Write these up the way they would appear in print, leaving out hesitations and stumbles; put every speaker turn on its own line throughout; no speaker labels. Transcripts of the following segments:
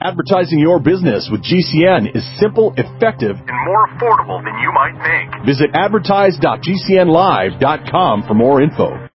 Advertising your business with GCN is simple, effective, and more affordable than you might think. Visit advertise.gcnlive.com for more info.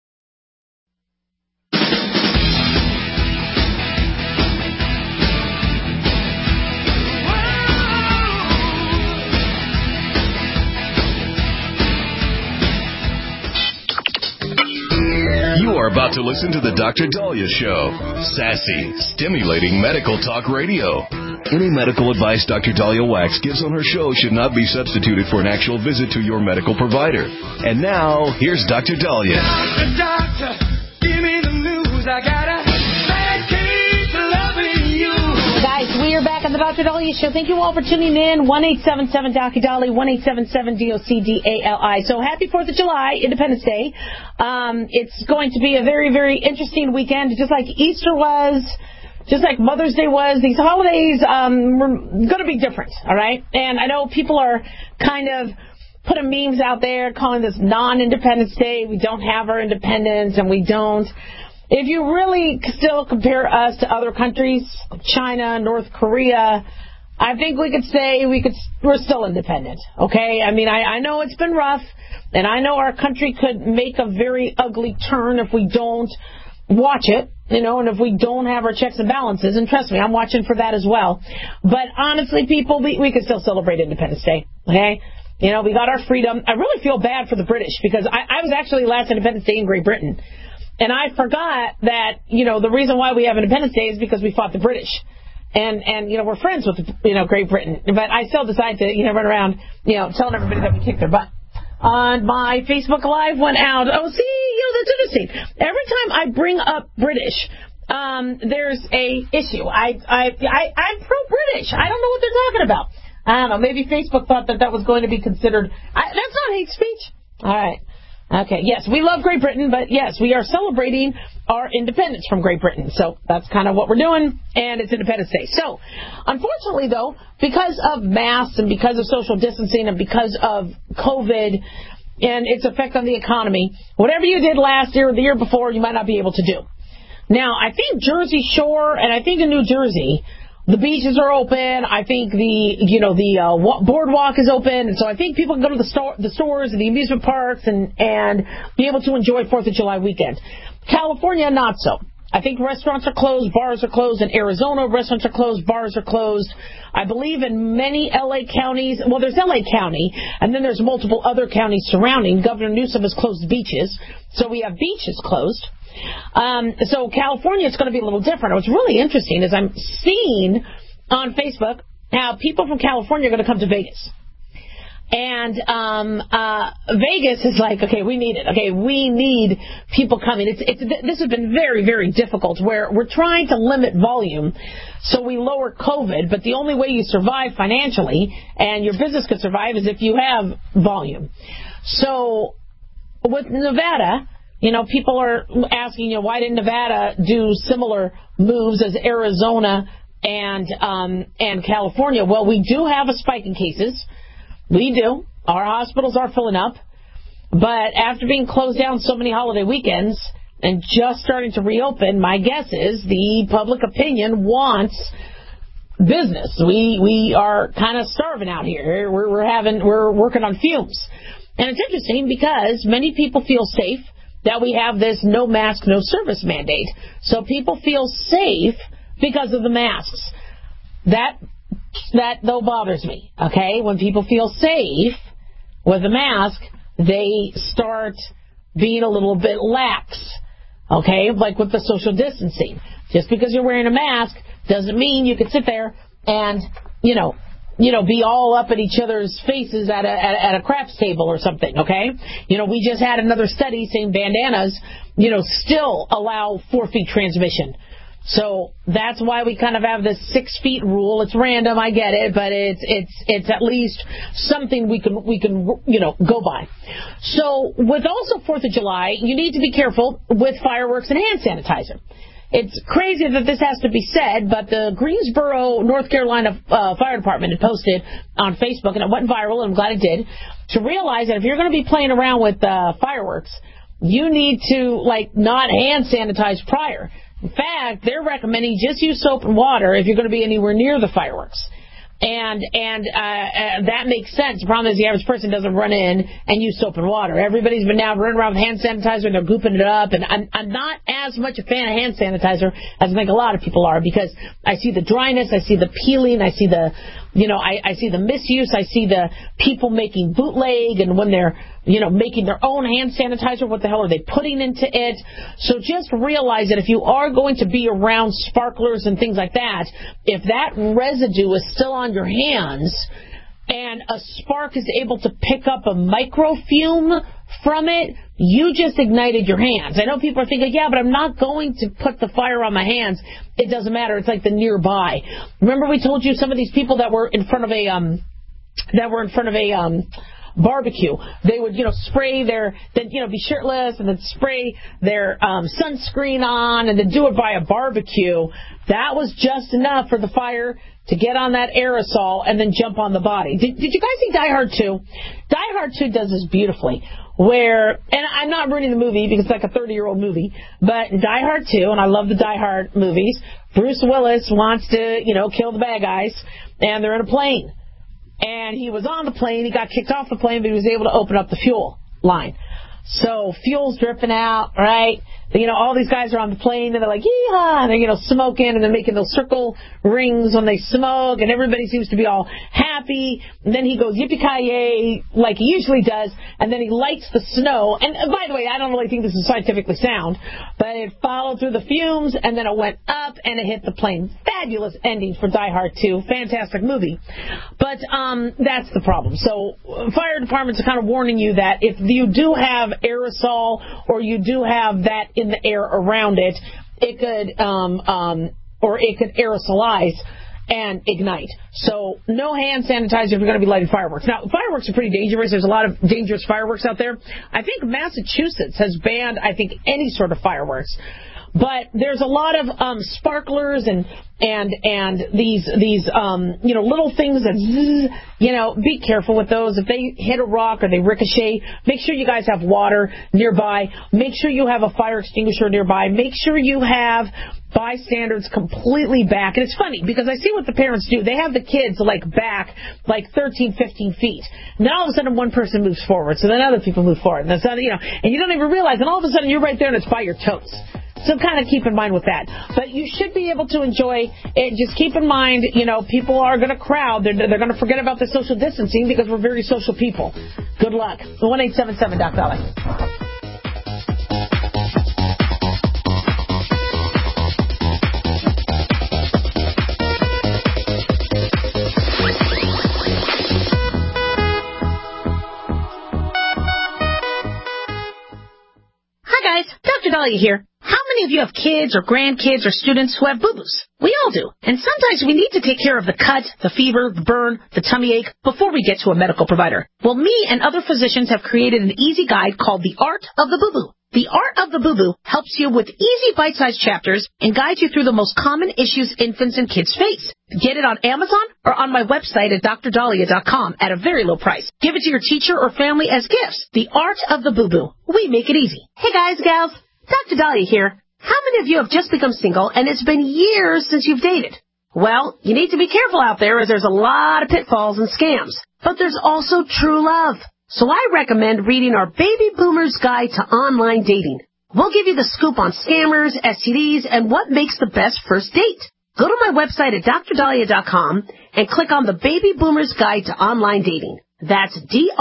You are about to listen to the Dr. Daliah Show. Sassy, stimulating medical talk radio. Any medical advice Dr. Daliah Wax gives on her show should not be substituted for an actual visit to your medical provider. And now, here's Dr. Daliah.
Doctor, give me the news. I got a bad case of loving you.
Guys, we are back on the Dr. Daliah Show. Thank you all for tuning in. 1-877-Dr. 1-877-DOCDALI. So happy 4th of July, Independence Day. It's going to be a very, very interesting weekend, just like Easter was, just like Mother's Day was. These holidays are going to be different, all right? And I know people are kind of putting memes out there calling this non-Independence Day. We don't have our independence, and we don't. If you really still compare us to other countries, China, North Korea, I think we could say we're still independent, okay? I mean, I know it's been rough, and I know our country could make a very ugly turn if we don't watch it, and if we don't have our checks and balances. And trust me, I'm watching for that as well. But honestly, people, we can still celebrate Independence Day, okay? We got our freedom. I really feel bad for the British because I was actually last Independence Day in Great Britain. And I forgot that, the reason why we have Independence Day is because we fought the British. And we're friends with, Great Britain. But I still decide to, run around, telling everybody that we kicked their butt. On my Facebook Live went out. Oh, see, that's interesting. Every time I bring up British, there's a issue. I'm pro-British. I don't know what they're talking about. I don't know. Maybe Facebook thought that was going to be considered. That's not hate speech. All right. Okay, yes, we love Great Britain, but yes, we are celebrating our independence from Great Britain. So that's kind of what we're doing, and it's Independence Day. So, unfortunately, though, because of masks and because of social distancing and because of COVID and its effect on the economy, whatever you did last year or the year before, you might not be able to do. Now, I think Jersey Shore and I think in New Jersey, the beaches are open. I think the boardwalk is open, and so I think people can go to the stores and the amusement parks and be able to enjoy 4th of July weekend. California, not so. I think restaurants are closed, bars are closed. In Arizona, restaurants are closed, bars are closed. I believe in many L.A. counties. Well, there's L.A. County, and then there's multiple other counties surrounding. Governor Newsom has closed beaches, so we have beaches closed. So California is going to be a little different. What's really interesting is I'm seeing on Facebook how people from California are going to come to Vegas. And Vegas is like, okay, we need it. Okay, we need people coming. This has been very, very difficult where we're trying to limit volume so we lower COVID, but the only way you survive financially and your business could survive is if you have volume. So with Nevada, people are asking, why didn't Nevada do similar moves as Arizona and California? Well, we do have a spike in cases. We do. Our hospitals are filling up. But after being closed down so many holiday weekends and just starting to reopen, my guess is the public opinion wants business. We are kind of starving out here. We're working on fumes. And it's interesting because many people feel safe that we have this no mask, no service mandate. So people feel safe because of the masks. That though bothers me, okay? When people feel safe with a mask, they start being a little bit lax, okay? Like with the social distancing. Just because you're wearing a mask doesn't mean you can sit there and, be all up at each other's faces at a craps table or something, okay? We just had another study saying bandanas, still allow 4 feet transmission. So that's why we kind of have this 6 feet rule. It's random, I get it, but it's at least something we can go by. So with also 4th of July, you need to be careful with fireworks and hand sanitizer. It's crazy that this has to be said, but the Greensboro, North Carolina Fire Department had posted on Facebook, and it went viral, and I'm glad it did, to realize that if you're going to be playing around with fireworks, you need to, not hand sanitize prior. In fact, they're recommending just use soap and water if you're going to be anywhere near the fireworks. And that makes sense. The problem is the average person doesn't run in and use soap and water. Everybody's been now running around with hand sanitizer and they're gooping it up. And I'm not as much a fan of hand sanitizer as I think a lot of people are, because I see the dryness, I see the peeling, I see the, I see the misuse, I see the people making bootleg, and when they're, making their own hand sanitizer, what the hell are they putting into it? So just realize that if you are going to be around sparklers and things like that, if that residue is still on your hands and a spark is able to pick up a microfume from it, you just ignited your hands. I know people are thinking, yeah, but I'm not going to put the fire on my hands. It doesn't matter. It's like the nearby. Remember we told you some of these people that were in front of a barbecue, they would, spray their, then, be shirtless and then spray their sunscreen on and then do it by a barbecue. That was just enough for the fire to get on that aerosol and then jump on the body. Did you guys see Die Hard 2? Die Hard 2 does this beautifully, where, and I'm not ruining the movie because it's like a 30-year-old movie, but Die Hard 2, and I love the Die Hard movies, Bruce Willis wants to, kill the bad guys, and they're in a plane. And he was on the plane, he got kicked off the plane, but he was able to open up the fuel line. So fuel's dripping out, right? All these guys are on the plane, and they're like, yeehaw, and they're, smoking, and they're making those circle rings when they smoke, and everybody seems to be all happy. And then he goes yippee-ki-yay, like he usually does, and then he lights the snow. And by the way, I don't really think this is scientifically sound, but it followed through the fumes, and then it went up, and it hit the plane. Fabulous ending for Die Hard 2. Fantastic movie. But that's the problem. So fire departments are kind of warning you that if you do have aerosol or you do have that in the air around it, it could aerosolize and ignite. So no hand sanitizer if you're going to be lighting fireworks. Now, fireworks are pretty dangerous. There's a lot of dangerous fireworks out there. I think Massachusetts has banned, any sort of fireworks. But there's a lot of sparklers and these little things that be careful with those. If they hit a rock or they ricochet, make sure you guys have water nearby. Make sure you have a fire extinguisher nearby. Make sure you have bystanders completely back. And it's funny because I see what the parents do. They have the kids back 13, 15 feet. And then all of a sudden one person moves forward. So then other people move forward. And and you don't even realize. And all of a sudden you're right there and it's by your toes. So kind of keep in mind with that. But you should be able to enjoy it. Just keep in mind, people are going to crowd. They're going to forget about the social distancing because we're very social people. Good luck. 1-877-DOC-DOLLY. Hi guys, Dr. Dahlia here. How many of you have kids or grandkids or students who have boo-boos? We all do. And sometimes we need to take care of the cut, the fever, the burn, the tummy ache before we get to a medical provider. Well, me and other physicians have created an easy guide called The Art of the Boo-Boo. The Art of the Boo-Boo helps you with easy bite-sized chapters and guides you through the most common issues infants and kids face. Get it on Amazon or on my website at drdahlia.com at a very low price. Give it to your teacher or family as gifts. The Art of the Boo-Boo. We make it easy. Hey guys, gals. Dr. Dahlia here. How many of you have just become single and it's been years since you've dated? Well, you need to be careful out there as there's a lot of pitfalls and scams. But there's also true love. So I recommend reading our Baby Boomer's Guide to Online Dating. We'll give you the scoop on scammers, STDs, and what makes the best first date. Go to my website at drdahlia.com and click on the Baby Boomer's Guide to Online Dating. That's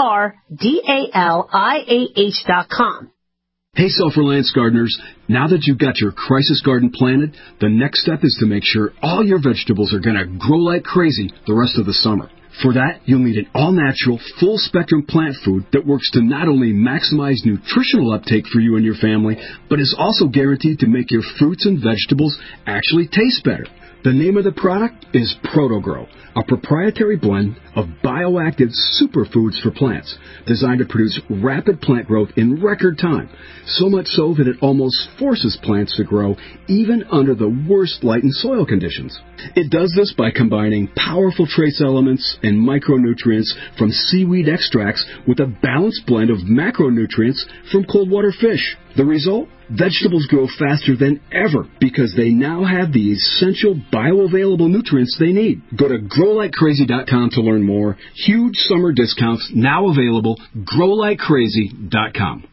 DRDALIAH.com.
Hey, self-reliance gardeners, now that you've got your crisis garden planted, the next step is to make sure all your vegetables are going to grow like crazy the rest of the summer. For that, you'll need an all-natural, full-spectrum plant food that works to not only maximize nutritional uptake for you and your family, but is also guaranteed to make your fruits and vegetables actually taste better. The name of the product is ProtoGrow, a proprietary blend of bioactive superfoods for plants designed to produce rapid plant growth in record time, so much so that it almost forces plants to grow even under the worst light and soil conditions. It does this by combining powerful trace elements and micronutrients from seaweed extracts with a balanced blend of macronutrients from cold water fish. The result? Vegetables grow faster than ever because they now have the essential bioavailable nutrients they need. Go to growlikecrazy.com to learn more. Huge summer discounts now available. growlikecrazy.com.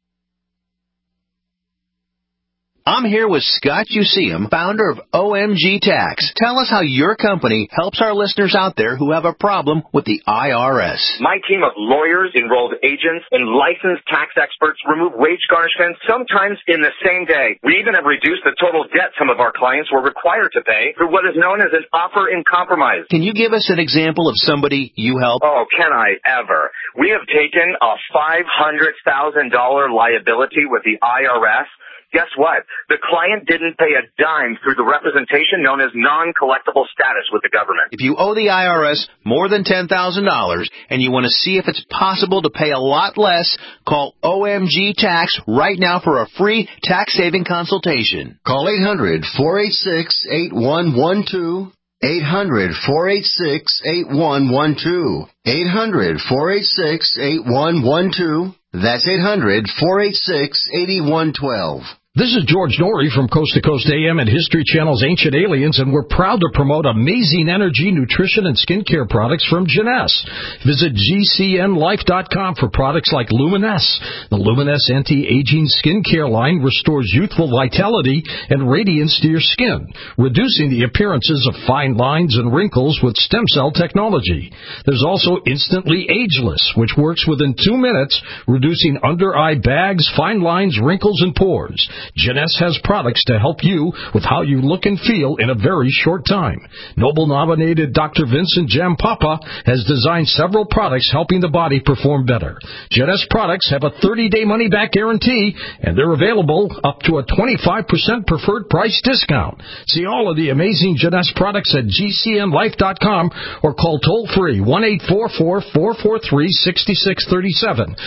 I'm here with Scott Useum, founder of OMG Tax. Tell us how your company helps our listeners out there who have a problem with the IRS.
My team of lawyers, enrolled agents, and licensed tax experts remove wage garnishments sometimes in the same day. We even have reduced the total debt some of our clients were required to pay through what is known as an offer in compromise.
Can you give us an example of somebody you help?
Oh, can I ever? We have taken a $500,000 liability with the IRS. Guess what? The client didn't pay a dime through the representation known as non-collectible status with the government.
If you owe the IRS more than $10,000 and you want to see if it's possible to pay a lot less, call OMG Tax right now for a free tax-saving consultation.
Call 800-486-8112. 800-486-8112. 800-486-8112. That's 800-486-8112.
This is George Norrie from Coast to Coast AM and History Channel's Ancient Aliens, and we're proud to promote amazing energy, nutrition, and skincare products from Jeunesse. Visit GCNlife.com for products like Luminesse. The Luminesse anti-aging skincare line restores youthful vitality and radiance to your skin, reducing the appearances of fine lines and wrinkles with stem cell technology. There's also Instantly Ageless, which works within 2 minutes, reducing under-eye bags, fine lines, wrinkles, and pores. Jeunesse has products to help you with how you look and feel in a very short time. Nobel-nominated Dr. Vincent Jampapa has designed several products helping the body perform better. Jeunesse products have a 30-day money-back guarantee, and they're available up to a 25% preferred price discount. See all of the amazing Jeunesse products at GCNlife.com or call toll-free 1-844-443-6637.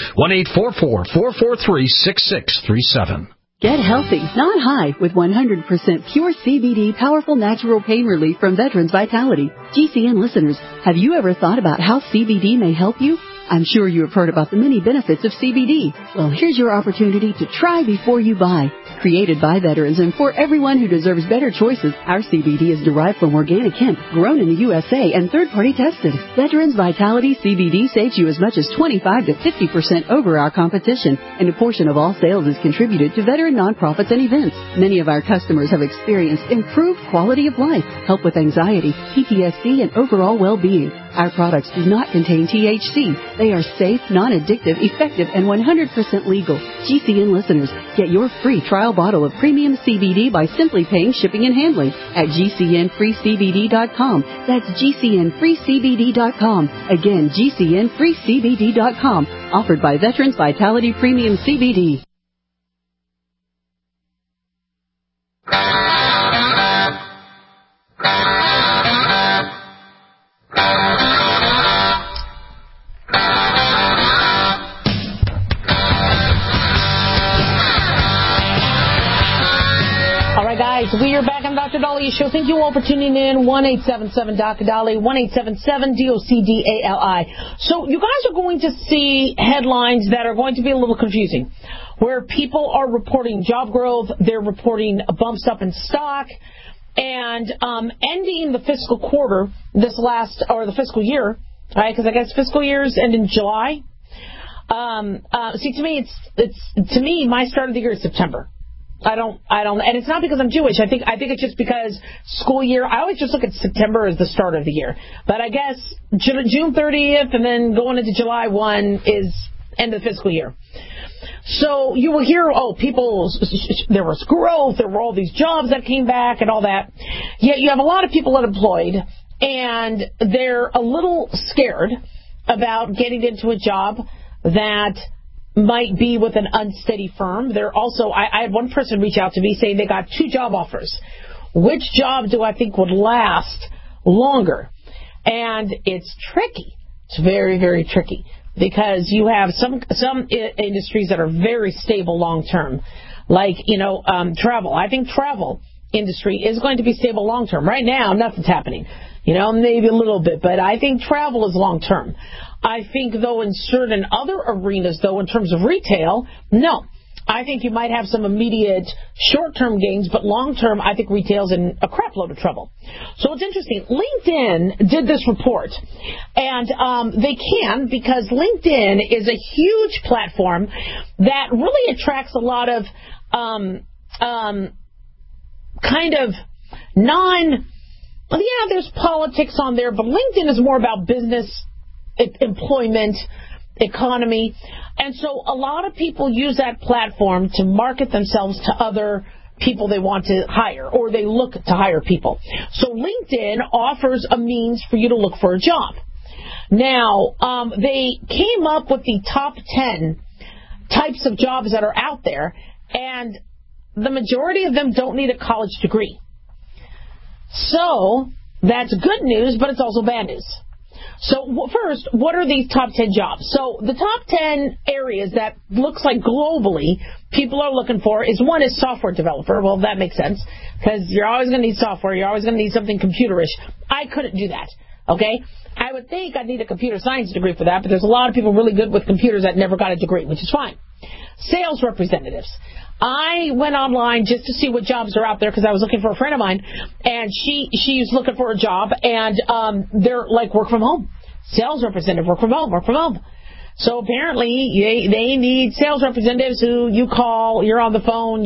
1-844-443-6637.
Get healthy, not high, with 100% pure CBD powerful natural pain relief from Veterans Vitality. GCN listeners, have you ever thought about how CBD may help you? I'm sure you have heard about the many benefits of CBD. Well, here's your opportunity to try before you buy. Created by veterans and for everyone who deserves better choices, our CBD is derived from organic hemp, grown in the USA and third-party tested. Veterans Vitality CBD saves you as much as 25 to 50% over our competition, and a portion of all sales is contributed to veteran nonprofits and events. Many of our customers have experienced improved quality of life, help with anxiety, PTSD, and overall well-being. Our products do not contain THC. They are safe, non-addictive, effective, and 100% legal. GCN listeners, get your free trial bottle of premium CBD by simply paying shipping and handling at GCNFreeCBD.com. That's GCNFreeCBD.com. Again, GCNFreeCBD.com. Offered by Veterans Vitality Premium CBD.
We are back on Dr. Dalia's show. Thank you all for tuning in. 1-877-Dr. Dali, 1-877-DOCDALI. So you guys are going to see headlines that are going to be a little confusing, where people are reporting job growth, they're reporting bumps up in stock, and ending the fiscal quarter, the fiscal year, right? Because I guess fiscal years end in July. See, to me, to me, my start of the year is September. I don't, and it's not because I'm Jewish. I think it's just because school year, I always just look at September as the start of the year. But I guess June 30th and then going into July 1 is end of the fiscal year. So you will hear, there was growth, there were all these jobs that came back and all that. Yet you have a lot of people unemployed, and they're a little scared about getting into a job that might be with an unsteady firm. They're also, I had one person reach out to me saying they got 2 job offers. Which job do I think would last longer? And it's tricky. It's very, very tricky, because you have some industries that are very stable long term, like travel. I think travel industry is going to be stable long term. Right now, nothing's happening. Maybe a little bit, but I think travel is long term. I think, though, in certain other arenas, though, in terms of retail, no. I think you might have some immediate short-term gains, but long-term, I think retail's in a crap load of trouble. So it's interesting. LinkedIn did this report, and they can because LinkedIn is a huge platform that really attracts a lot of kind of there's politics on there, but LinkedIn is more about business, employment, economy. And so a lot of people use that platform to market themselves to other people they want to hire, or they look to hire people. So LinkedIn offers a means for you to look for a job. Now, they came up with the top 10 types of jobs that are out there, and the majority of them don't need a college degree. So that's good news, but it's also bad news. So first, what are these top 10 jobs? So the top 10 areas that looks like globally people are looking for is one is software developer. Well, that makes sense because you're always going to need software. You're always going to need something computerish. I couldn't do that. Okay? I would think I'd need a computer science degree for that, but there's a lot of people really good with computers that never got a degree, which is fine. Sales representatives. I went online just to see what jobs are out there because I was looking for a friend of mine, and she's looking for a job, and they're like work from home. Sales representative, work from home. So apparently they need sales representatives who you call, you're on the phone,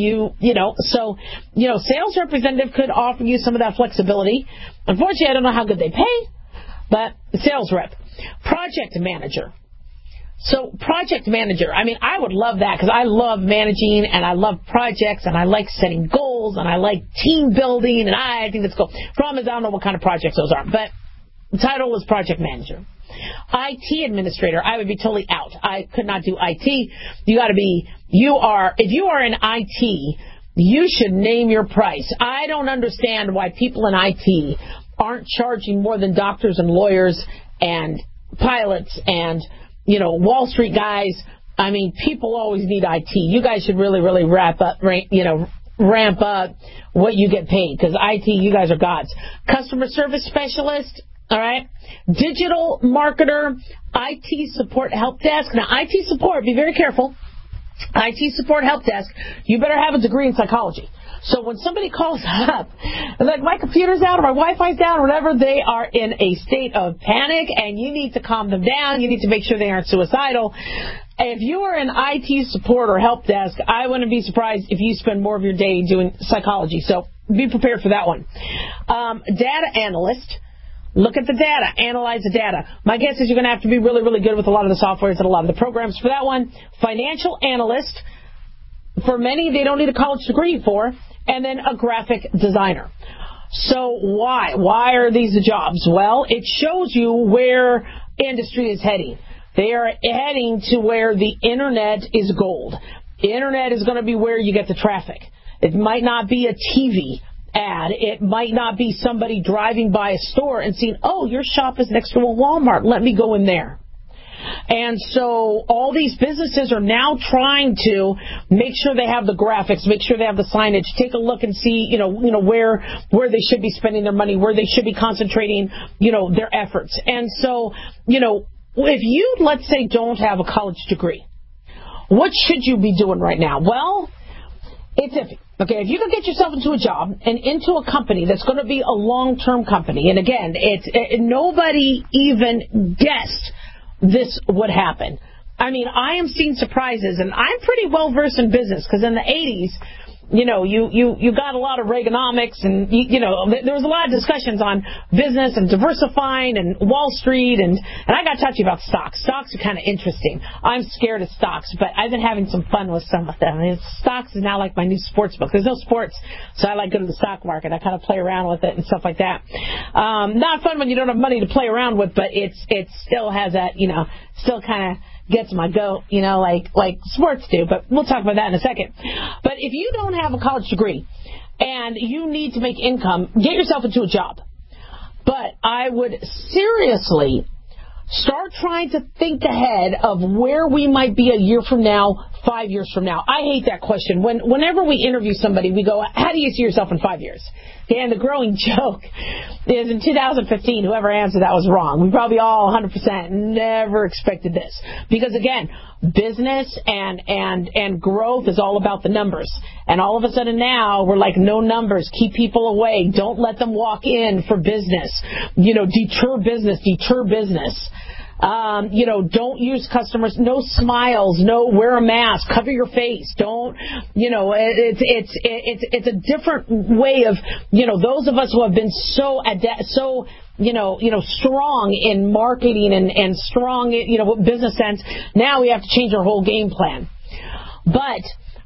sales representative could offer you some of that flexibility. Unfortunately, I don't know how good they pay, but sales rep. Project manager. So project manager, I would love that because I love managing and I love projects and I like setting goals and I like team building and I think that's cool. Problem is I don't know what kind of projects those are, but the title is project manager. IT administrator, I would be totally out. I could not do IT. If you are in IT, you should name your price. I don't understand why people in IT aren't charging more than doctors and lawyers and pilots and Wall Street guys. People always need IT. You guys should really, really ramp up what you get paid because IT, you guys are gods. Customer service specialist, all right? Digital marketer, IT support help desk. Now, IT support, be very careful. IT support help desk, you better have a degree in psychology. So when somebody calls up, like my computer's out or my Wi-Fi's down or whatever, they are in a state of panic and you need to calm them down. You need to make sure they aren't suicidal. If you are in IT support or help desk, I wouldn't be surprised if you spend more of your day doing psychology. So be prepared for that one. Data analyst. Look at the data. Analyze the data. My guess is you're going to have to be really, really good with a lot of the softwares and a lot of the programs for that one. Financial analyst. For many, they don't need a college degree for. And then a graphic designer. So why? Why are these the jobs? Well, it shows you where industry is heading. They are heading to where the Internet is gold. The Internet is going to be where you get the traffic. It might not be a TV ad. It might not be somebody driving by a store and seeing, oh, your shop is next to a Walmart. Let me go in there. And so all these businesses are now trying to make sure they have the graphics, make sure they have the signage, take a look and see, where they should be spending their money, where they should be concentrating, their efforts. And so, if you, let's say, don't have a college degree, what should you be doing right now? Well, it's iffy. Okay, if you can get yourself into a job and into a company that's going to be a long-term company, and again, nobody even guessed this would happen. I am seeing surprises, and I'm pretty well versed in business because in the 80s, you got a lot of Reaganomics, and there was a lot of discussions on business and diversifying and Wall Street, and I got to talk to you about stocks. Stocks are kind of interesting. I'm scared of stocks, but I've been having some fun with some of them. Stocks is now like my new sports book. There's no sports, so I like going to the stock market. I kind of play around with it and stuff like that. Not fun when you don't have money to play around with, but it still has that, still kind of gets my goat, like sports do, but we'll talk about that in a second. But if you don't have a college degree and you need to make income, get yourself into a job. But I would seriously start trying to think ahead of where we might be a year from now, 5 years from now? I hate that question. Whenever we interview somebody, we go, how do you see yourself in 5 years? Okay, and the growing joke is in 2015, whoever answered that was wrong. We probably all 100% never expected this. Because again, business and growth is all about the numbers. And all of a sudden now, we're like, no numbers. Keep people away. Don't let them walk in for business. Deter business. Don't use customers, no smiles, no wear a mask, cover your face, don't, it's a different way of, those of us who have been so strong in marketing and strong, business sense, now we have to change our whole game plan. But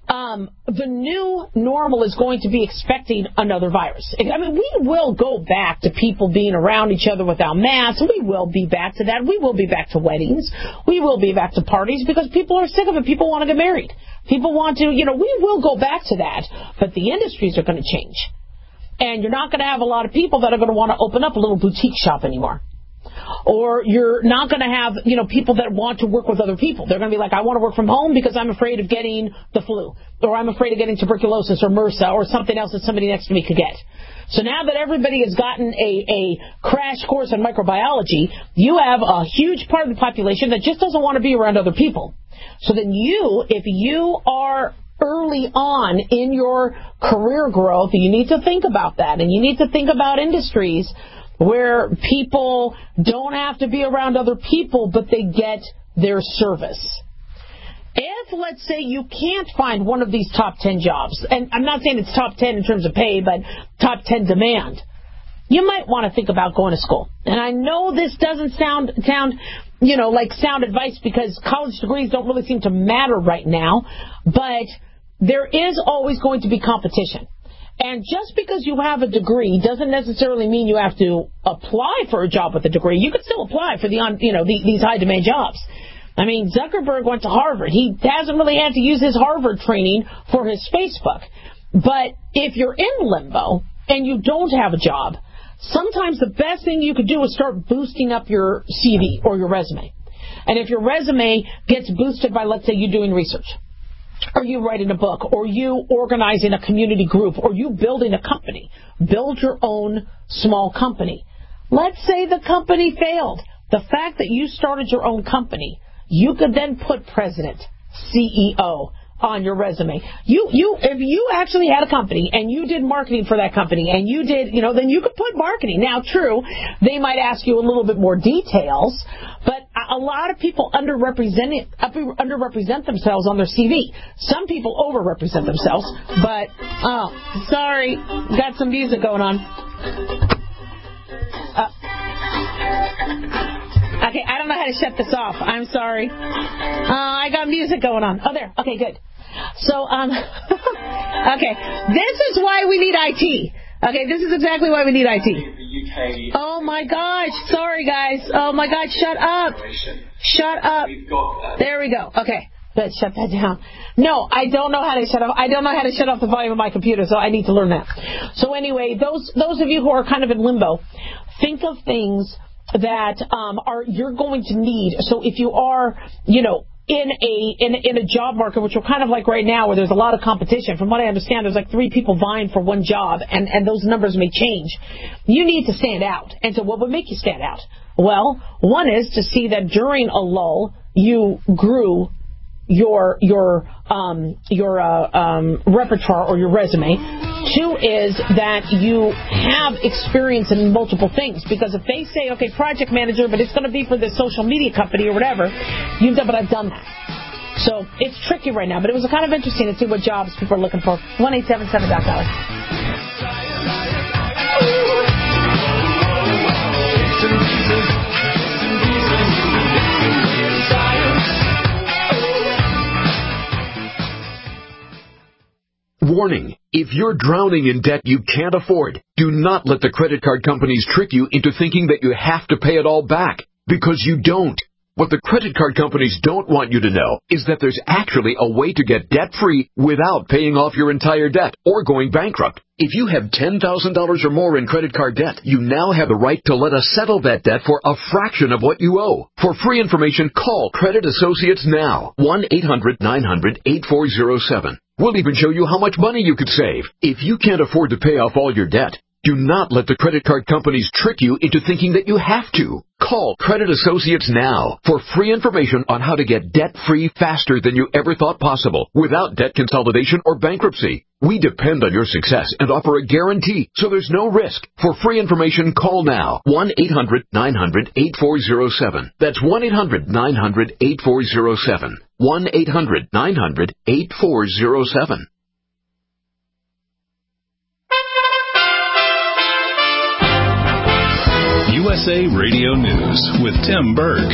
the new normal is going to be expecting another virus. I mean, we will go back to people being around each other without masks. We will be back to that. We will be back to weddings. We will be back to parties because people are sick of it. People want to get married. People want to, we will go back to that. But the industries are going to change. And you're not going to have a lot of people that are going to want to open up a little boutique shop anymore. Or you're not going to have, people that want to work with other people. They're going to be like, I want to work from home because I'm afraid of getting the flu. Or I'm afraid of getting tuberculosis or MRSA or something else that somebody next to me could get. So now that everybody has gotten a crash course on microbiology, you have a huge part of the population that just doesn't want to be around other people. So then if you are early on in your career growth, you need to think about that. And you need to think about industries where people don't have to be around other people, but they get their service. If, let's say, you can't find one of these top 10 jobs, and I'm not saying it's top 10 in terms of pay, but top 10 demand, you might want to think about going to school. And I know this doesn't sound like sound advice because college degrees don't really seem to matter right now, but there is always going to be competition. And just because you have a degree doesn't necessarily mean you have to apply for a job with a degree. You could still apply for these high-demand jobs. I mean, Zuckerberg went to Harvard. He hasn't really had to use his Harvard training for his Facebook. But if you're in limbo and you don't have a job, sometimes the best thing you could do is start boosting up your CV or your resume. And if your resume gets boosted by, let's say, you doing research, or you writing a book, or you organizing a community group, or you building a company. Build your own small company. Let's say the company failed. The fact that you started your own company, you could then put president, CEO on your resume. If you actually had a company and you did marketing for that company and you did, then you could put marketing. Now, true, they might ask you a little bit more details, but a lot of people underrepresent themselves on their CV. Some people overrepresent themselves, but, sorry, got some music going on. Okay, I don't know how to shut this off. I'm sorry. I got music going on. Oh, there. Okay, good. So, okay, this is why we need IT. Okay, this is exactly why we need IT. Oh my gosh, sorry guys. Oh my God, shut up. Shut up. There we go. Okay, good, shut that down. No, I don't know how to shut off. I don't know how to shut off the volume of my computer, so I need to learn that. So anyway, those of you who are kind of in limbo, think of things that you're going to need. So if you are, in a job market, which we're kind of like right now, where there's a lot of competition. From what I understand, there's like 3 people vying for one job, and those numbers may change. You need to stand out. And so what would make you stand out? Well, one is to see that during a lull, you grew your repertoire or your resume. 2 is that you have experience in multiple things, because if they say, okay, project manager, but it's going to be for this social media company or whatever, you've done, but I've done that. So it's tricky right now, but it was kind of interesting to see what jobs people are looking for. 1-877-DOC-DOLLAR.
Warning, if you're drowning in debt you can't afford, do not let the credit card companies trick you into thinking that you have to pay it all back, because you don't. What the credit card companies don't want you to know is that there's actually a way to get debt-free without paying off your entire debt or going bankrupt. If you have $10,000 or more in credit card debt, you now have the right to let us settle that debt for a fraction of what you owe. For free information, call Credit Associates now. 1-800-900-8407. We'll even show you how much money you could save. If you can't afford to pay off all your debt, do not let the credit card companies trick you into thinking that you have to. Call Credit Associates now for free information on how to get debt-free faster than you ever thought possible without debt consolidation or bankruptcy. We depend on your success and offer a guarantee, so there's no risk. For free information, call now. 1-800-900-8407. That's 1-800-900-8407. 1-800-900-8407.
USA Radio News with Tim Berg.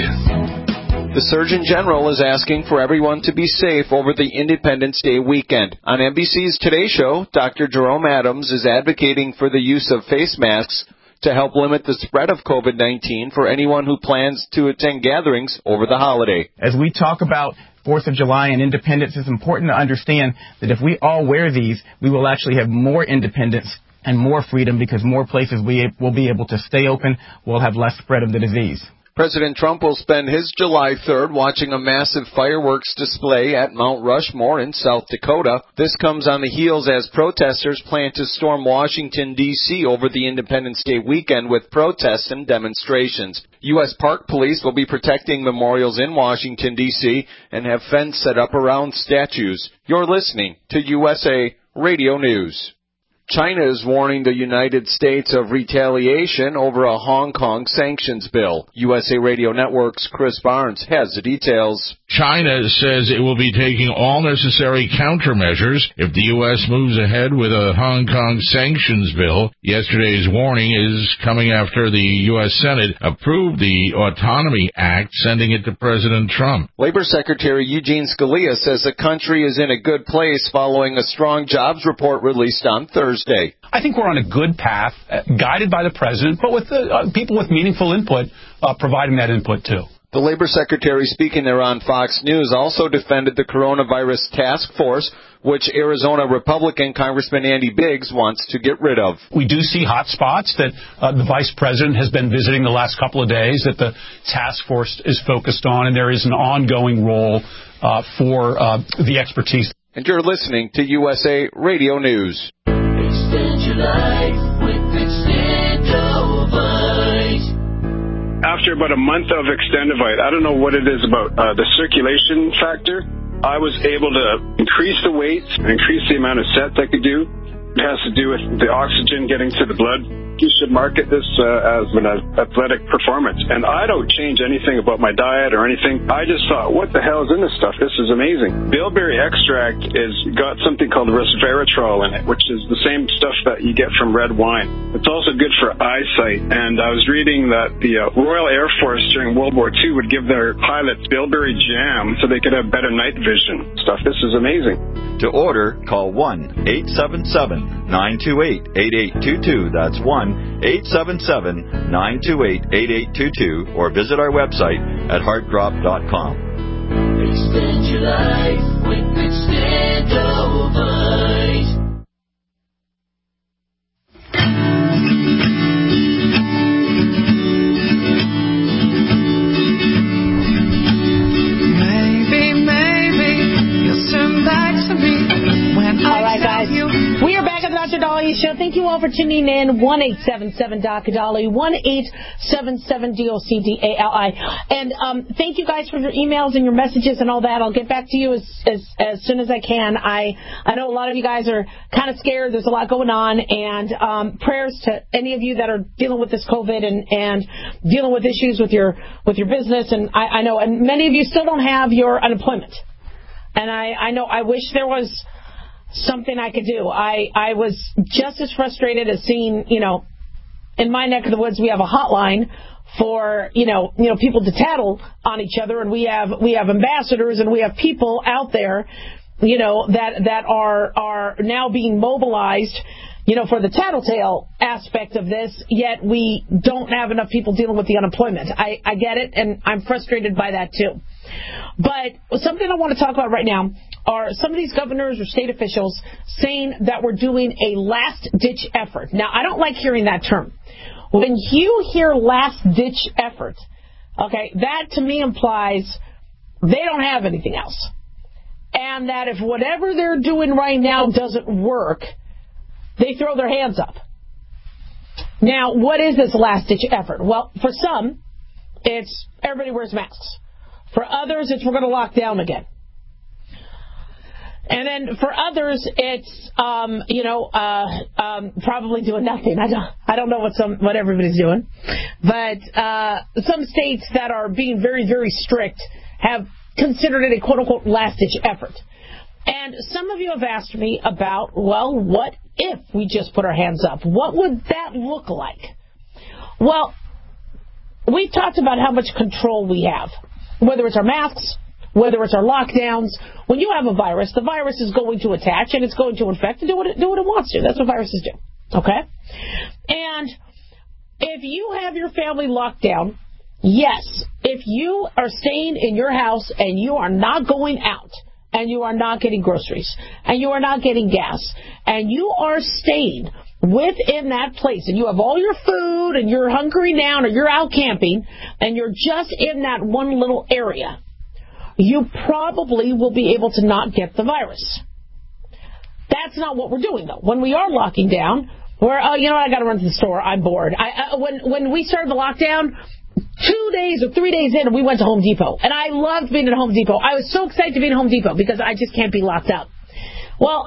The Surgeon General is asking for everyone to be safe over the Independence Day weekend. On NBC's Today Show, Dr. Jerome Adams is advocating for the use of face masks to help limit the spread of COVID-19 for anyone who plans to attend gatherings over the holiday.
As we talk about 4th of July and independence, it's important to understand that if we all wear these, we will actually have more independence and more freedom because more places we will be able to stay open. We'll have less spread of the disease.
President Trump will spend his July 3rd watching a massive fireworks display at Mount Rushmore in South Dakota. This comes on the heels as protesters plan to storm Washington, D.C. over the Independence Day weekend with protests and demonstrations. U.S. Park Police will be protecting memorials in Washington, D.C. and have fence set up around statues. You're listening to USA Radio News. China is warning the United States of retaliation over a Hong Kong sanctions bill. USA Radio Network's Chris Barnes has the details.
China says it will be taking all necessary countermeasures if the U.S. moves ahead with a Hong Kong sanctions bill. Yesterday's warning is coming after the U.S. Senate approved the Autonomy Act, sending it to President Trump.
Labor Secretary Eugene Scalia says the country is in a good place following a strong jobs report released on Thursday.
I think we're on a good path, guided by the president, but with people with meaningful input providing that input too.
The Labor Secretary speaking there on Fox News also defended the coronavirus task force, which Arizona Republican Congressman Andy Biggs wants to get rid of.
We do see hot spots that the Vice President has been visiting the last couple of days that the task force is focused on, and there is an ongoing role for the expertise.
And you're listening to USA Radio News.
Extend your life with Extendovite.
After about a month of Extendovite, I don't know what it is about the circulation factor. I was able to increase the weight, increase the amount of sets I could do. It has to do with the oxygen getting to the blood. You should market this as an athletic performance. And I don't change anything about my diet or anything. I just thought, what the hell is in this stuff? This is amazing. Bilberry extract is got something called resveratrol in it, which is the same stuff that you get from red wine. It's also good for eyesight. And I was reading that the Royal Air Force during World War II would give their pilots Bilberry jam so they could have better night vision stuff. This is amazing.
To order, call 1-877-928-8822. That's 1-877-928-8822, or visit our website at heartdrop.com.
Extend your life with Extendovite.
Maybe you'll turn back to me when
all right, guys. We are back at the Dr. Dahlia Show. Thank you all for tuning in. 1-877-Dr. 1-877-DOCDALI. And thank you guys for your emails and your messages and all that. I'll get back to you as soon as I can. I know a lot of you guys are kind of scared. There's a lot going on. And prayers to any of you that are dealing with this COVID and dealing with issues with your business. And I know, and many of you still don't have your unemployment. And I know, I wish there was something I could do. I was just as frustrated as seeing, in my neck of the woods, we have a hotline for, people to tattle on each other, and we have ambassadors and we have people out there, that are now being mobilized, for the tattletale aspect of this, yet we don't have enough people dealing with the unemployment. I get it, and I'm frustrated by that too. But something I want to talk about right now are some of these governors or state officials saying that we're doing a last-ditch effort. Now, I don't like hearing that term. When you hear last-ditch effort, okay, that to me implies they don't have anything else. And that if whatever they're doing right now doesn't work, they throw their hands up. Now, what is this last-ditch effort? Well, for some, it's everybody wears masks. For others, it's we're going to lock down again. And then for others, it's probably doing nothing. I don't know what everybody's doing, but some states that are being very, very strict have considered it a quote unquote last ditch effort. And some of you have asked me about, well, what if we just put our hands up? What would that look like? Well, we've talked about how much control we have, whether it's our masks, whether it's our lockdowns. When you have a virus, the virus is going to attach and it's going to infect and do what it wants to. That's what viruses do. Okay? And if you have your family locked down, yes, if you are staying in your house and you are not going out and you are not getting groceries and you are not getting gas and you are staying within that place and you have all your food and you're hunkering down or you're out camping and you're just in that one little area, you probably will be able to not get the virus. That's not what we're doing, though. When we are locking down, we're, I got to run to the store. I'm bored. When we started the lockdown, 2 days or 3 days in, we went to Home Depot. And I loved being at Home Depot. I was so excited to be at Home Depot because I just can't be locked up. Well,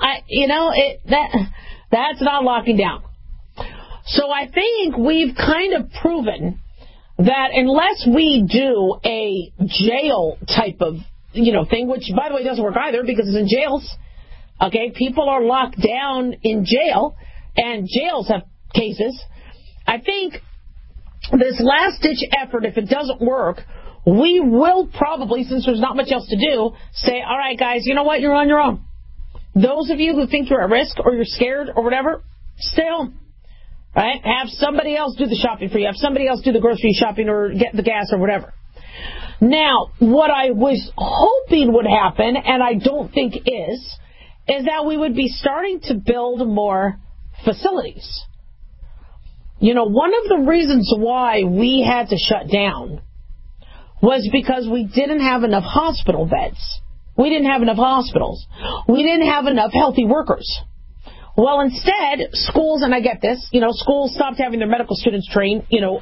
that's not locking down. So I think we've kind of proven that unless we do a jail type of, thing, which, by the way, doesn't work either because it's in jails. Okay, people are locked down in jail, and jails have cases. I think this last-ditch effort, if it doesn't work, we will probably, since there's not much else to do, say, all right, guys, you know what? You're on your own. Those of you who think you're at risk or you're scared or whatever, stay home. Right? Have somebody else do the shopping for you. Have somebody else do the grocery shopping or get the gas or whatever. Now, what I was hoping would happen, and I don't think is that we would be starting to build more facilities. One of the reasons why we had to shut down was because we didn't have enough hospital beds. We didn't have enough hospitals. We didn't have enough healthy workers. Well, instead, schools, and I get this, schools stopped having their medical students train,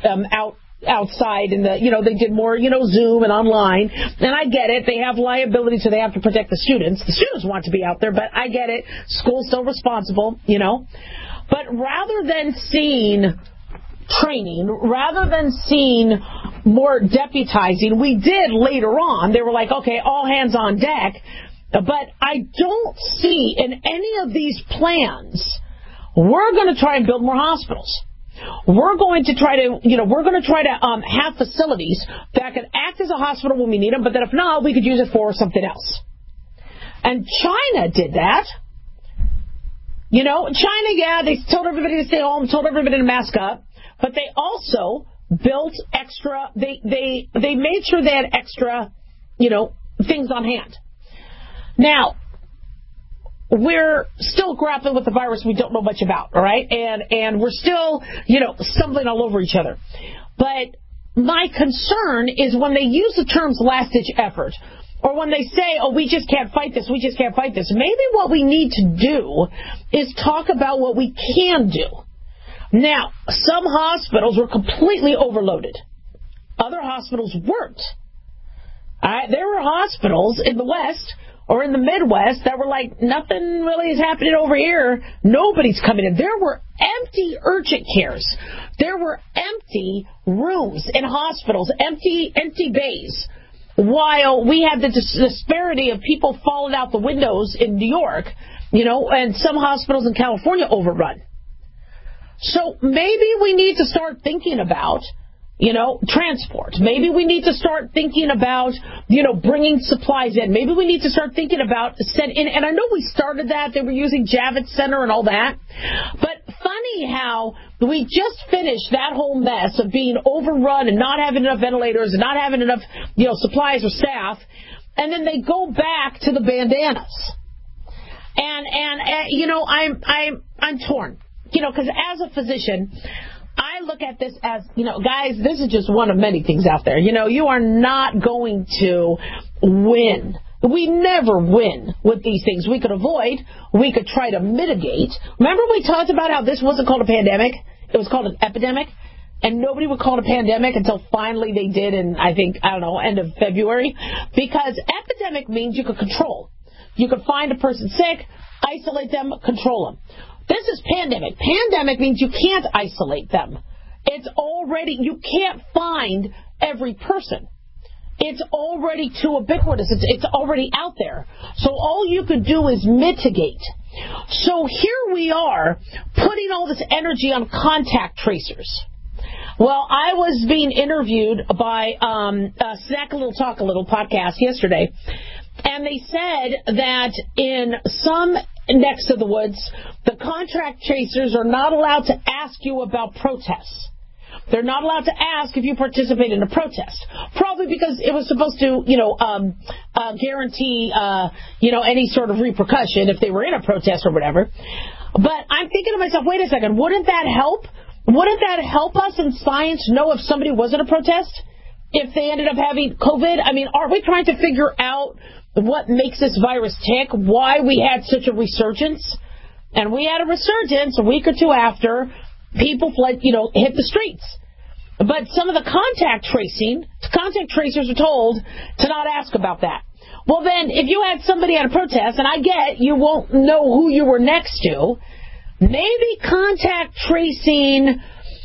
outside and they did more, Zoom and online. And I get it. They have liability, so they have to protect the students. The students want to be out there, but I get it. School's still responsible, But rather than seeing training, rather than seeing more deputizing, we did later on. They were like, okay, all hands on deck. But I don't see in any of these plans, we're going to try and build more hospitals. We're going to try to, have facilities that could act as a hospital when we need them, but that if not, we could use it for something else. And China did that. China, they told everybody to stay home, told everybody to mask up, but they also built extra, they made sure they had extra, things on hand. Now, we're still grappling with the virus we don't know much about, all right? And we're still, stumbling all over each other. But my concern is when they use the terms last-ditch effort, or when they say, oh, we just can't fight this, maybe what we need to do is talk about what we can do. Now, some hospitals were completely overloaded. Other hospitals weren't. All right? There were hospitals in the West or in the Midwest that were like, nothing really is happening over here. Nobody's coming in. There were empty urgent cares. There were empty rooms in hospitals, empty bays. While we had the disparity of people falling out the windows in New York, and some hospitals in California overrun. So maybe we need to start thinking about, transport. Maybe we need to start thinking about, bringing supplies in. Maybe we need to start thinking about and I know we started that. They were using Javits Center and all that. But anyhow, we just finished that whole mess of being overrun and not having enough ventilators and not having enough, supplies or staff, and then they go back to the bandanas. And I'm torn, because as a physician, I look at this as, guys, this is just one of many things out there. You are not going to win. We never win with these things. We could avoid. We could try to mitigate. Remember we talked about how this wasn't called a pandemic? It was called an epidemic. And nobody would call it a pandemic until finally they did in, end of February. Because epidemic means you could control. You could find a person sick, isolate them, control them. This is pandemic. Pandemic means you can't isolate them. You can't find every person. It's already too ubiquitous. It's already out there. So all you could do is mitigate. So here we are putting all this energy on contact tracers. Well, I was being interviewed by Snack a Little, Talk a Little podcast yesterday, and they said that in some necks of the woods, the contact tracers are not allowed to ask you about protests. They're not allowed to ask if you participate in a protest. Probably because it was supposed to, guarantee, any sort of repercussion if they were in a protest or whatever. But I'm thinking to myself, wait a second, wouldn't that help? Wouldn't that help us in science know if somebody was in a protest? If they ended up having COVID? I mean, are we trying to figure out what makes this virus tick? Why we had such a resurgence? And we had a resurgence a week or two after people fled, hit the streets. But some of the contact tracers are told to not ask about that. Well, then, if you had somebody at a protest, and I get you won't know who you were next to, maybe contact tracing,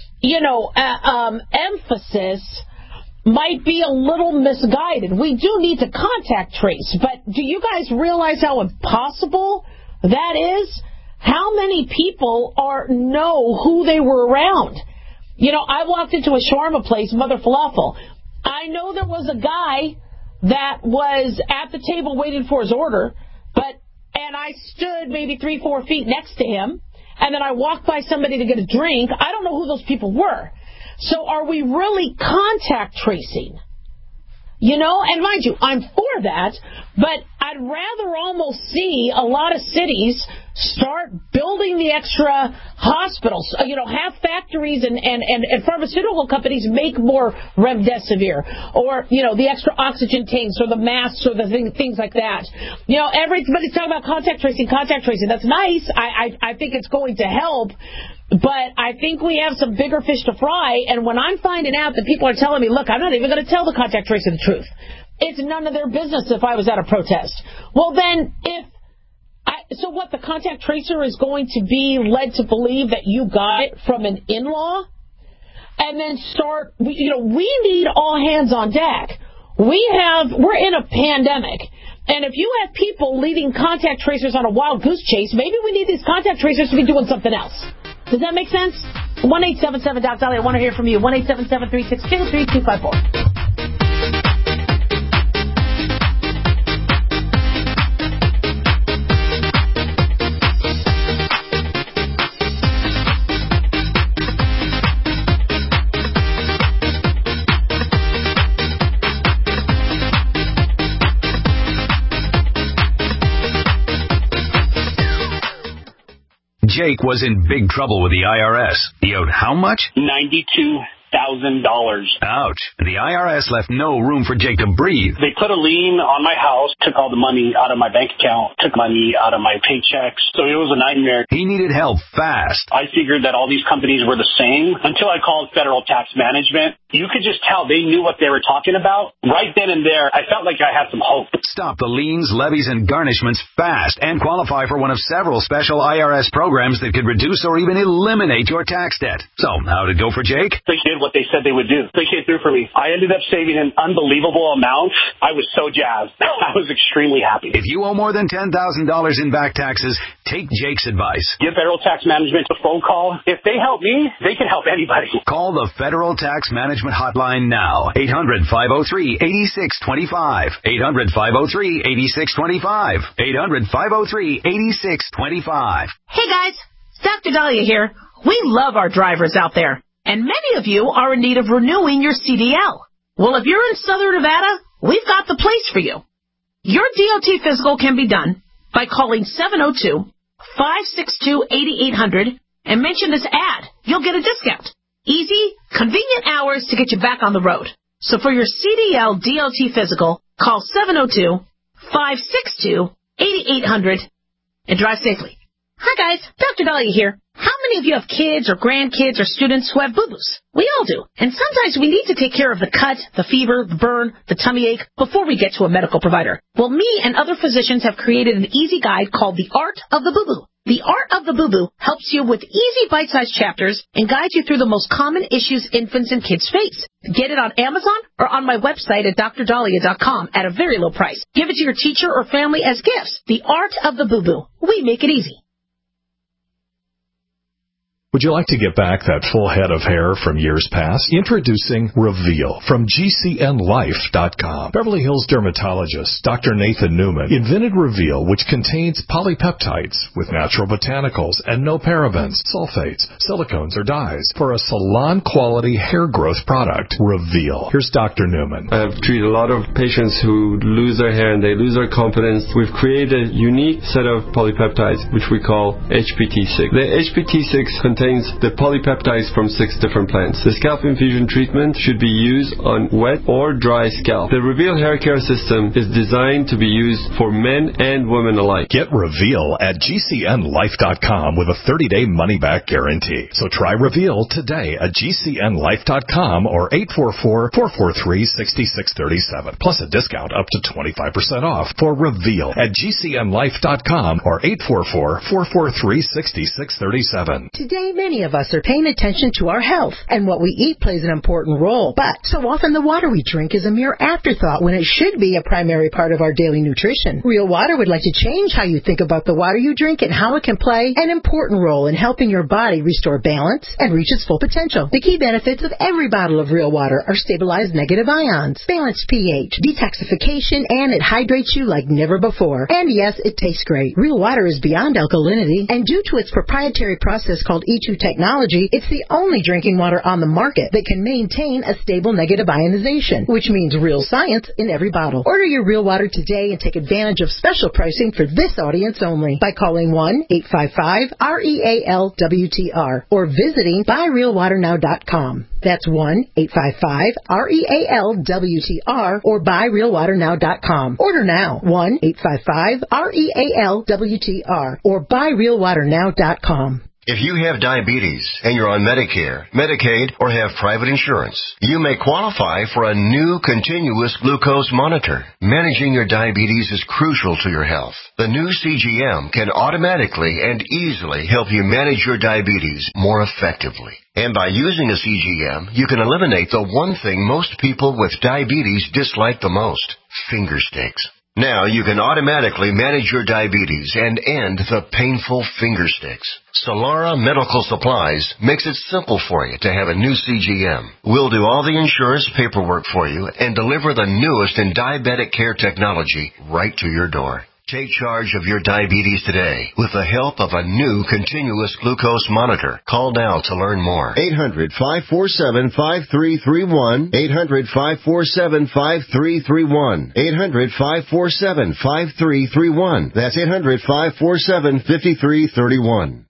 emphasis might be a little misguided. We do need to contact trace, but do you guys realize how impossible that is? How many people know who they were around? I walked into a shawarma place, Mother Falafel. I know there was a guy that was at the table waiting for his order, and I stood maybe 3-4 feet next to him, and then I walked by somebody to get a drink. I don't know who those people were. So are we really contact tracing? And mind you, I'm for that, but I'd rather almost see a lot of cities start building the extra hospitals, have factories and pharmaceutical companies make more remdesivir or, the extra oxygen tanks or the masks or the things like that. Everybody's talking about contact tracing. That's nice. I think it's going to help. But I think we have some bigger fish to fry, and when I'm finding out that people are telling me, look, I'm not even going to tell the contact tracer the truth. It's none of their business if I was at a protest. Well, then, so what, the contact tracer is going to be led to believe that you got it from an in-law? And then we need all hands on deck. We're in a pandemic. And if you have people leading contact tracers on a wild goose chase, maybe we need these contact tracers to be doing something else. Does that make sense? 1-877-DOC-DOLLY. I want to hear from you. 1-877-362-3254.
Jake was in big trouble with the IRS. He owed how much?
$92,000.
Ouch. The IRS left no room for Jake to breathe.
They put a lien on my house, took all the money out of my bank account, took money out of my paychecks. So it was a nightmare.
He needed help fast.
I figured that all these companies were the same until I called Federal Tax Management. You could just tell they knew what they were talking about. Right then and there, I felt like I had some hope.
Stop the liens, levies, and garnishments fast and qualify for one of several special IRS programs that could reduce or even eliminate your tax debt. So, how did it go for Jake?
They did what they said they would do. They came through for me. I ended up saving an unbelievable amount. I was so jazzed. I was extremely happy.
If you owe more than $10,000 in back taxes, take Jake's advice.
Give Federal Tax Management a phone call. If they help me, they can help anybody.
Call the Federal Tax Management Hotline now. 800-503-8625. 800-503-8625. 800-503-8625.
Hey guys, it's Dr. Dahlia here.
We love our drivers out there, and many of you are in need of renewing your CDL. Well, if you're in Southern Nevada, we've got the place for you. Your DOT physical can be done by calling 702-562-8800 and mention this ad. You'll get a discount. Easy, convenient hours to get you back on the road. So for your CDL DOT physical, call 702-562-8800 and drive safely. Hi guys, Dr. Dahlia here. How many of you have kids or grandkids or students who have boo-boos? We all do. And sometimes we need to take care of the cut, the fever, the burn, the tummy ache before we get to a medical provider. Well, me and other physicians have created an easy guide called The Art of the Boo-Boo. The Art of the Boo-Boo helps you with easy bite-sized chapters and guides you through the most common issues infants and kids face. Get it on Amazon or on my website at drdahlia.com at a very low price. Give it to your teacher or family as gifts. The Art of the Boo-Boo. We make it easy.
Would you like to get back that full head of hair from years past? Introducing Reveal from GCNLife.com. Beverly Hills dermatologist Dr. Nathan Newman invented Reveal, which contains polypeptides with natural botanicals and no parabens, sulfates, silicones, or dyes for a salon-quality hair growth product. Reveal. Here's Dr. Newman.
I've treated a lot of patients who lose their hair and they lose their confidence. We've created a unique set of polypeptides, which we call HPT6. The HPT6 contains the polypeptides from 6 different plants. The scalp infusion treatment should be used on wet or dry scalp. The Reveal hair care system is designed to be used for men and women alike.
Get Reveal at GCNLife.com with a 30-day money-back guarantee. So try Reveal today at GCNLife.com or 844-443-6637. Plus a discount up to 25% off for Reveal at GCNLife.com or 844-443-6637.
Today, many of us are paying attention to our health, and what we eat plays an important role. But so often the water we drink is a mere afterthought when it should be a primary part of our daily nutrition. Real Water would like to change how you think about the water you drink and how it can play an important role in helping your body restore balance and reach its full potential. The key benefits of every bottle of Real Water are stabilized negative ions, balanced pH, detoxification, and it hydrates you like never before. And yes, it tastes great. Real Water is beyond alkalinity, and due to its proprietary process called E2 technology, it's the only drinking water on the market that can maintain a stable negative ionization, which means real science in every bottle. Order your Real Water today and take advantage of special pricing for this audience only by calling 1-855-REAL-WTR or visiting buyrealwaternow.com. That's 1-855-REAL-WTR or buyrealwaternow.com. Order now. 1-855-REAL-WTR or buyrealwaternow.com.
If you have diabetes and you're on Medicare, Medicaid, or have private insurance, you may qualify for a new continuous glucose monitor. Managing your diabetes is crucial to your health. The new CGM can automatically and easily help you manage your diabetes more effectively. And by using a CGM, you can eliminate the one thing most people with diabetes dislike the most: finger sticks. Now you can automatically manage your diabetes and end the painful finger sticks. Solara Medical Supplies makes it simple for you to have a new CGM. We'll do all the insurance paperwork for you and deliver the newest in diabetic care technology right to your door. Take charge of your diabetes today with the help of a new continuous glucose monitor. Call now to learn more.
800-547-5331. 800-547-5331. 800-547-5331. That's 800-547-5331.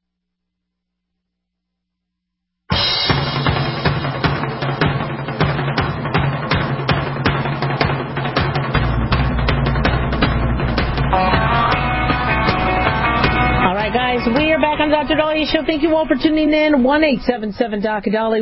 We are back on Dr. Dahlia Show. Thank you all for tuning in. 1-877-Dr.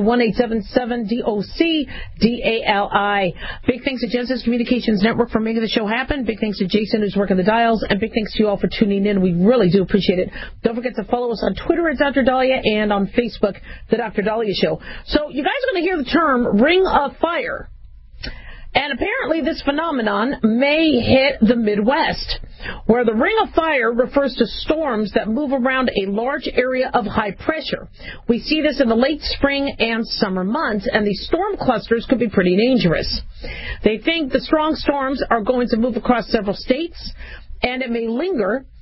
1-877-DOC-DALI. Big thanks to Genesis Communications Network for making the show happen. Big thanks to Jason who's working the dials. And big thanks to you all for tuning in. We really do appreciate it. Don't forget to follow us on Twitter at Dr. Dahlia and on Facebook, The Dr. Dahlia Show. So you guys are going to hear the term Ring of Fire. And apparently this phenomenon may hit the Midwest, where the Ring of Fire refers to storms that move around a large area of high pressure. We see this in the late spring and summer months, and these storm clusters could be pretty dangerous. They think the strong storms are going to move across several states, and it may linger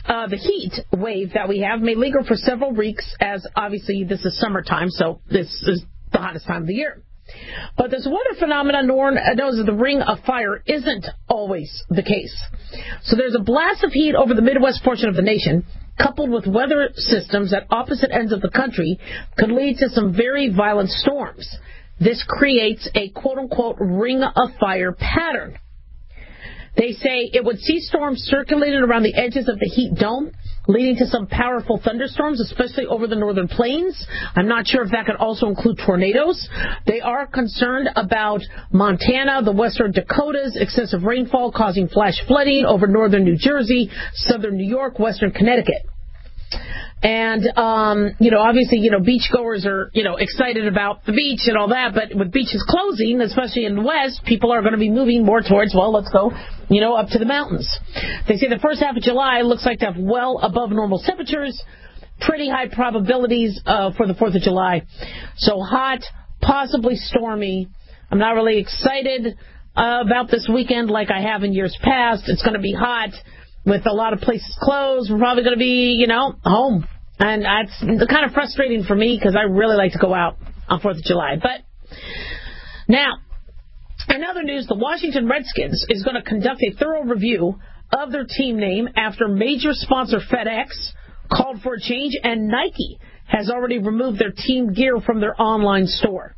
the heat wave that we have may linger for several weeks, as obviously this is summertime, so this is the hottest time of the year. But this weather phenomenon known as the Ring of Fire isn't always the case. So there's a blast of heat over the Midwest portion of the nation, coupled with weather systems at opposite ends of the country, could lead to some very violent storms. This creates a quote-unquote Ring of Fire pattern. They say it would see storms circulating around the edges of the heat dome, leading to some powerful thunderstorms, especially over the northern plains. I'm not sure if that could also include tornadoes. They are concerned about Montana, the western Dakotas, excessive rainfall causing flash flooding over northern New Jersey, southern New York, western Connecticut. And, obviously, beachgoers are, excited about the beach and all that, but with beaches closing, especially in the West, people are going to be moving more towards, let's go, up to the mountains. They say the first half of July looks like to have well above normal temperatures, pretty high probabilities for the 4th of July. So hot, possibly stormy. I'm not really excited about this weekend like I have in years past. It's going to be hot. With a lot of places closed, we're probably going to be, home. And that's kind of frustrating for me because I really like to go out on 4th of July. But now, in other news, the Washington Redskins is going to conduct a thorough review of their team name after major sponsor FedEx called for a change, and Nike has already removed their team gear from their online store.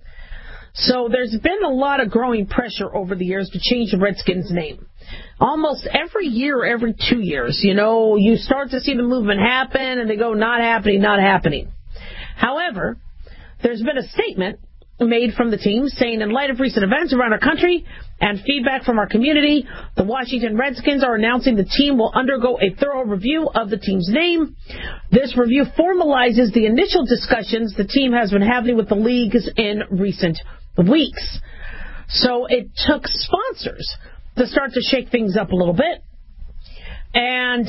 So there's been a lot of growing pressure over the years to change the Redskins' name. Almost every year, every 2 years, you start to see the movement happen, and they go, not happening, not happening. However, there's been a statement made from the team saying, in light of recent events around our country and feedback from our community, the Washington Redskins are announcing the team will undergo a thorough review of the team's name. This review formalizes the initial discussions the team has been having with the leagues in recent weeks. So it took sponsors to start to shake things up a little bit. And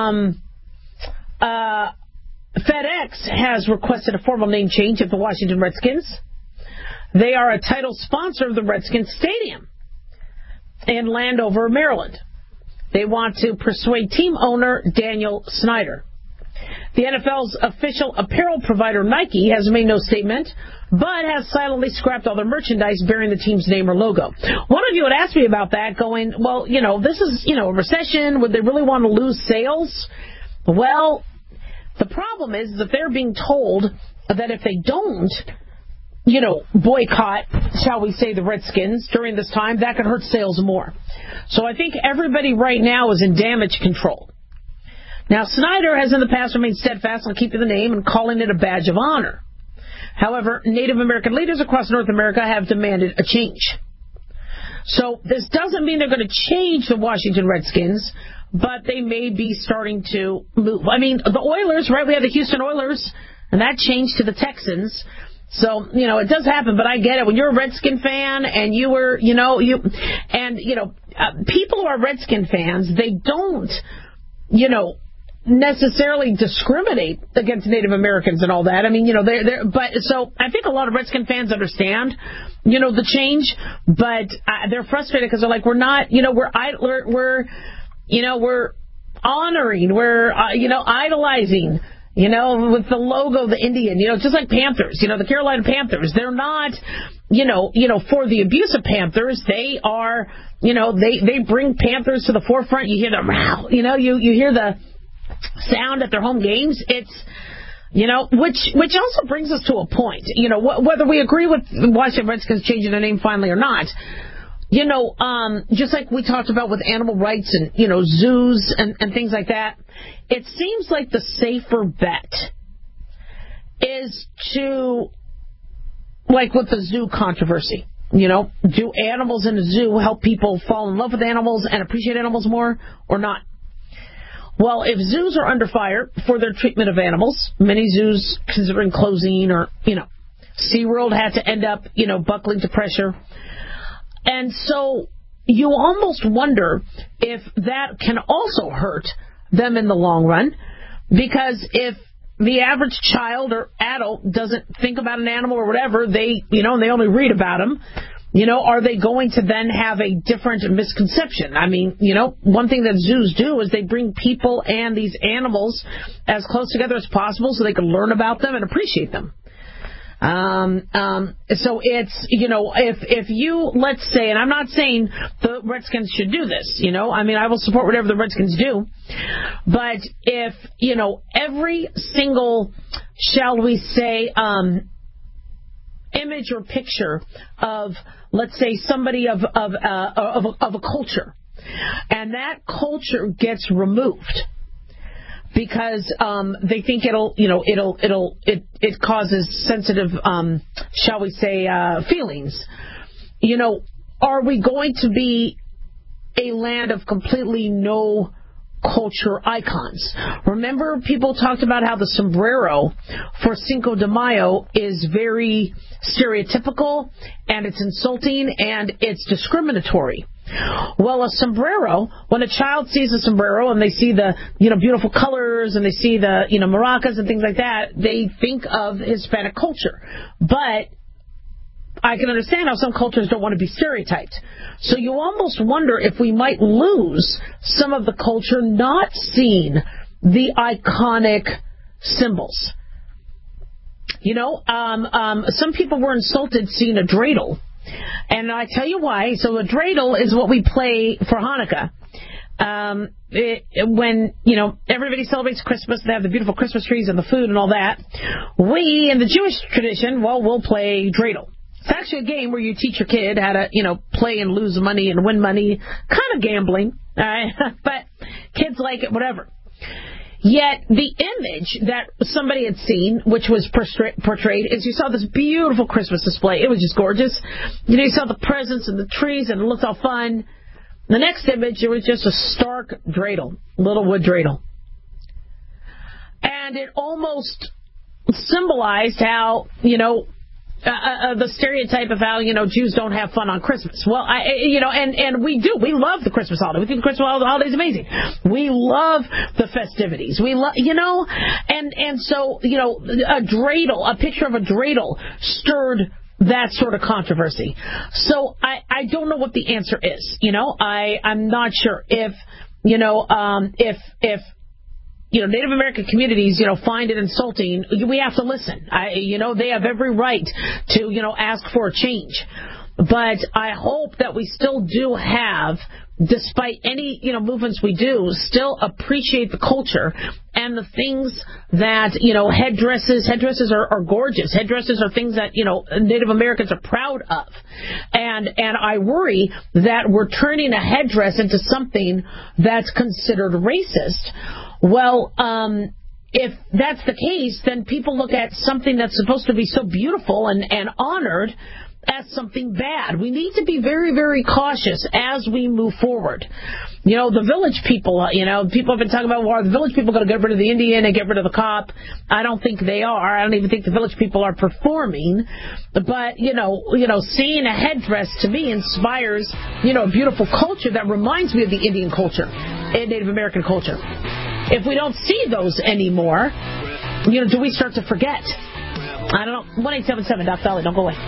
FedEx has requested a formal name change of the Washington Redskins. They are a title sponsor of the Redskins Stadium in Landover, Maryland. They want to persuade team owner Daniel Snyder. The NFL's official apparel provider Nike has made no statement, but has silently scrapped all their merchandise bearing the team's name or logo. One of you had asked me about that, going, well, this is, a recession. Would they really want to lose sales? Well, the problem is that they're being told that if they don't, boycott, shall we say, the Redskins during this time, that could hurt sales more. So I think everybody right now is in damage control. Now, Snyder has in the past remained steadfast on keeping the name and calling it a badge of honor. However, Native American leaders across North America have demanded a change. So this doesn't mean they're going to change the Washington Redskins, but they may be starting to move. I mean, the Oilers, right? We have the Houston Oilers, and that changed to the Texans. So, it does happen, but I get it. When you're a Redskin fan and you were, people who are Redskin fans, they don't, necessarily discriminate against Native Americans and all that. I mean, so I think a lot of Redskin fans understand, the change, but they're frustrated because they're like, we're not, we're honoring, we're, idolizing, with the logo, the Indian, just like Panthers, the Carolina Panthers. They're not, for the abuse of Panthers. They are, they bring Panthers to the forefront. You hear the, you hear the sound at their home games. It's, which also brings us to a point, whether we agree with the Washington Redskins changing their name finally or not. Just like we talked about with animal rights and, zoos and things like that, it seems like the safer bet is to, like with the zoo controversy, do animals in a zoo help people fall in love with animals and appreciate animals more or not? Well, if zoos are under fire for their treatment of animals, many zoos considering closing or, SeaWorld had to end up, buckling to pressure. And so you almost wonder if that can also hurt them in the long run, because if the average child or adult doesn't think about an animal or whatever, they, they only read about them,
Are they going to then have a different misconception? I mean, one thing that zoos do is they bring people and these animals as close together as possible so they can learn about them and appreciate them. So it's, if you, let's say, and I'm not saying the Redskins should do this, I mean, I will support whatever the Redskins do, but if, every single, shall we say, image or picture of, let's say, somebody of a culture, and that culture gets removed because they think it causes sensitive, shall we say, feelings. Are we going to be a land of completely no culture icons? Remember, people talked about how the sombrero for Cinco de Mayo is very stereotypical, and it's insulting, and it's discriminatory. Well, a sombrero, when a child sees a sombrero and they see the, beautiful colors and they see the, maracas and things like that, they think of Hispanic culture. But I can understand how some cultures don't want to be stereotyped. So you almost wonder if we might lose some of the culture not seeing the iconic symbols. Some people were insulted seeing a dreidel. And I tell you why. So a dreidel is what we play for Hanukkah. When, everybody celebrates Christmas, they have the beautiful Christmas trees and the food and all that. We, in the Jewish tradition, we'll play dreidel. It's actually a game where you teach your kid how to, play and lose money and win money. Kind of gambling, all right? But kids like it, whatever. Yet the image that somebody had seen, which was portrayed, is you saw this beautiful Christmas display. It was just gorgeous. You saw the presents and the trees, and it looked all fun. The next image, it was just a stark dreidel, little wood dreidel. And it almost symbolized how, the stereotype of how, Jews don't have fun on Christmas. Well, and we do. We love the Christmas holiday. We think the Christmas holiday is amazing. We love the festivities. We love, and so, a dreidel, a picture of a dreidel stirred that sort of controversy. So I don't know what the answer is. I'm not sure if Native American communities, find it insulting. We have to listen. They have every right to, ask for a change. But I hope that we still do have, despite any, movements we do, still appreciate the culture and the things that, headdresses are gorgeous. Headdresses are things that, Native Americans are proud of. And I worry that we're turning a headdress into something that's considered racist. Well, if that's the case, then people look at something that's supposed to be so beautiful and honored as something bad. We need to be very, very cautious as we move forward. The village people, people have been talking about, well, are the village people going to get rid of the Indian and get rid of the cop? I don't think they are. I don't even think the village people are performing. But, seeing a headdress to me inspires, a beautiful culture that reminds me of the Indian culture and Native American culture. If we don't see those anymore, do we start to forget? I don't know. 1-877 Doc Dolly. Don't go away.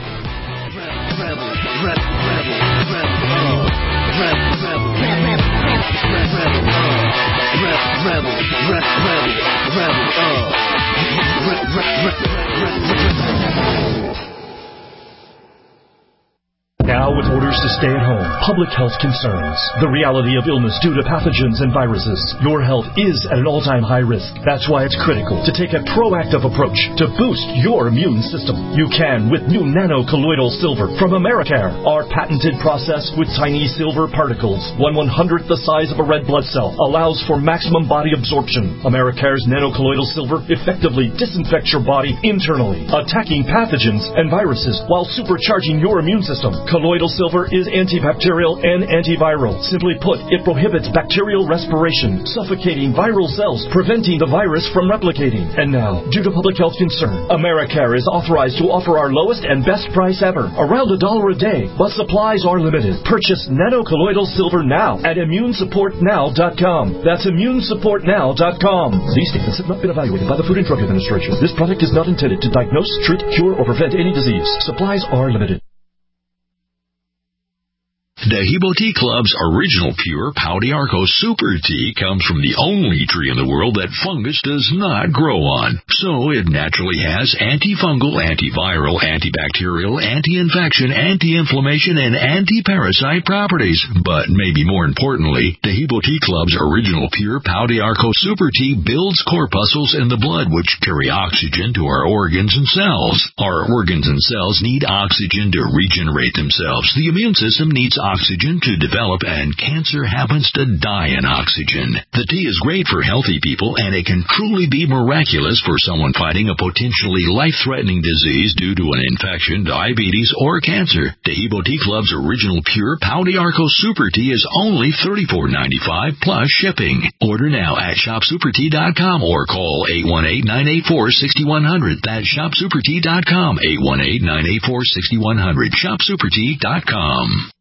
Now with orders to stay at home, public health concerns, the reality of illness due to pathogens and viruses, your health is at an all-time high risk. That's why it's critical to take a proactive approach to boost your immune system. You can with new nano-colloidal silver from Americare. Our patented process with tiny silver particles, 1/100th the size of a red blood cell, allows for maximum body absorption. Americare's nano-colloidal silver effectively disinfects your body internally, attacking pathogens and viruses while supercharging your immune system. Colloidal silver is antibacterial and antiviral. Simply put, it prohibits bacterial respiration, suffocating viral cells, preventing the virus from replicating. And now, due to public health concern, Americare is authorized to offer our lowest and best price ever, around $1 a day, but supplies are limited. Purchase nano-colloidal silver now at immunesupportnow.com. That's immunesupportnow.com. These statements have not been evaluated by the Food and Drug Administration. This product is not intended to diagnose, treat, cure, or prevent any disease. Supplies are limited.
Dehibo Tea Club's original pure Pau d'Arco Super Tea comes from the only tree in the world that fungus does not grow on. So it naturally has antifungal, antiviral, antibacterial, anti-infection, anti-inflammation, and anti-parasite properties. But maybe more importantly, Dehibo Tea Club's original pure Pau d'Arco Super Tea builds corpuscles in the blood which carry oxygen to our organs and cells. Our organs and cells need oxygen to regenerate themselves. The immune system needs oxygen to develop, and cancer happens to die in oxygen. The tea is great for healthy people, and it can truly be miraculous for someone fighting a potentially life-threatening disease due to an infection, diabetes, or cancer. Dehibo Tea Club's original pure Pau d'Arco Super Tea is only $34.95 plus shipping. Order now at shopsupertea.com or call 818-984-6100. That's shopsupertea.com, 818-984-6100, shopsupertea.com.